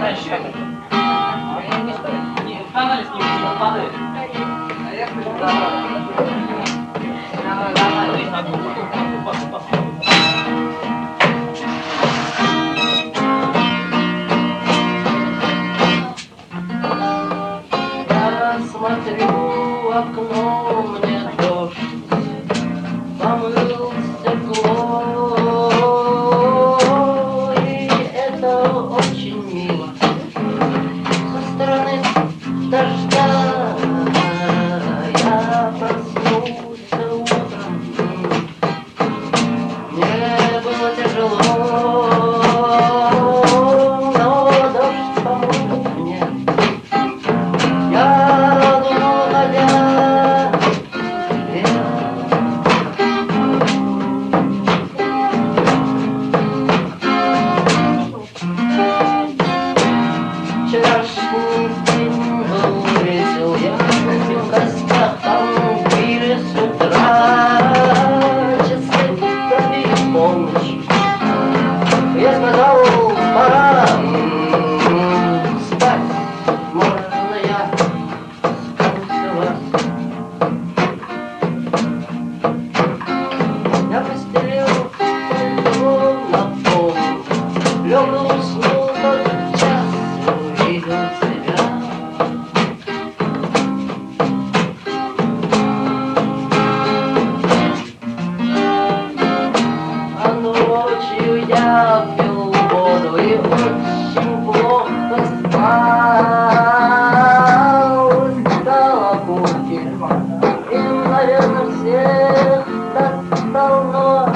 знаешь, как это? Не стоит. Не канали с ним, не падает. Я смотрю в окно, мне дождь помыл стекло, и это очень мило. Со стороны дождя я проснулся утром. Мне было тяжело, но дождь помог мне. Я думал, ходя вчерашний день был весел, я в гостях там пили с утра, часы пробили полночь. Я сказал, пора спать, можно я скажу вас. Я постелил пальто на пол, лег и уснул тот час, увидел себя. А ночью я пил воду и очень плохо спал. Искал окурки и, наверное, всех достал, но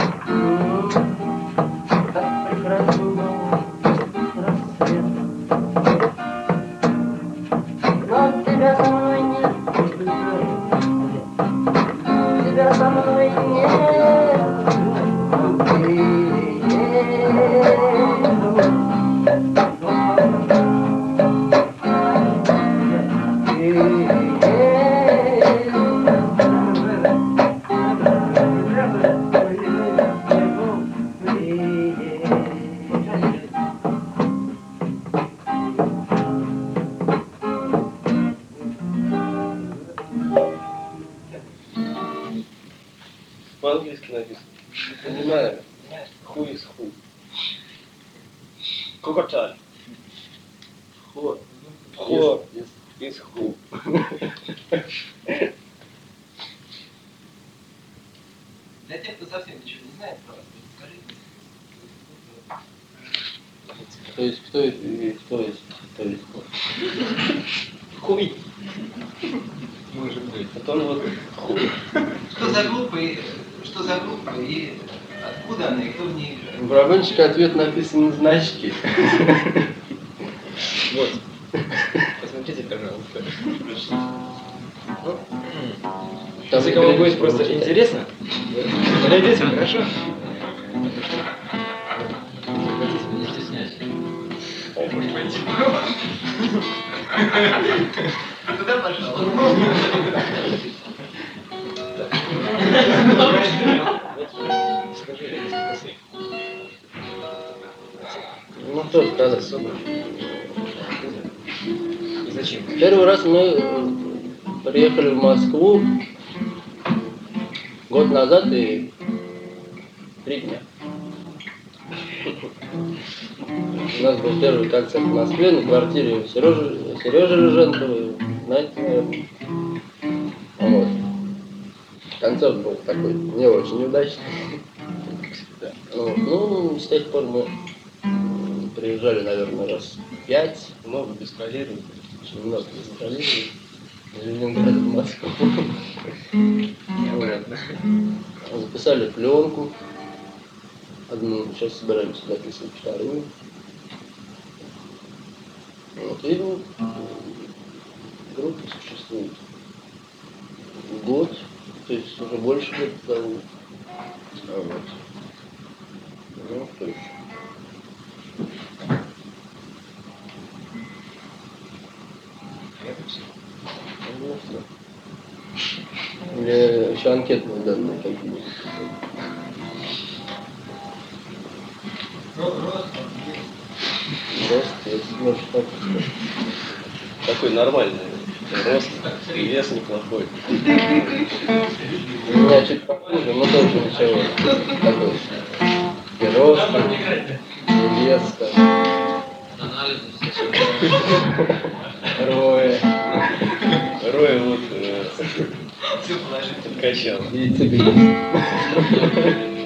как прекрасен был рассвет. Но тебя со мной нет, тебя со мной нет. По-английски написано. Понимаю. Хуй из хуй. Кукоталь. Хор. Хор из ху. Для тех, кто совсем ничего не знает про вас, скажите. То есть кто есть хор? Хуй. Может быть. Потом вот хуй. Что за группа и откуда она и кто в ней играет? В барабанщике ответ написан на значке. Вот. Посмотрите, пожалуйста. Если кому будет просто интересно, подойдите, хорошо? Не стесняйся. Туда пошел. Скажи несколько слов. Ну что сказать. И зачем? Первый раз мы приехали в Москву год назад и 3 дня. У нас был первый концерт в Москве на квартире Сережи Рыженкова, знаете, наверное. Вот. Концерт был такой не очень удачный. Вот. Ну, с тех пор мы приезжали, наверное, раз 5. Много бесполезно. Очень много гастролировали. Из Ленинграда в Москву. Необратно. Записали пленку. Одну, сейчас собираемся записывать вторую. Вот, и группа существует год, то есть уже больше лет того. Вот. Ну, что еще? Это все. Ну, все. Или еще анкетные данные какие-нибудь. Рост. Рост если можешь так сказать. Такой нормальный рост, вес неплохой. У меня чуть похуже, но тоже ничего. Такой. И рост, и вес, там, Анализы все. роя, Роя вот Все положительно. подкачал. и цибилис.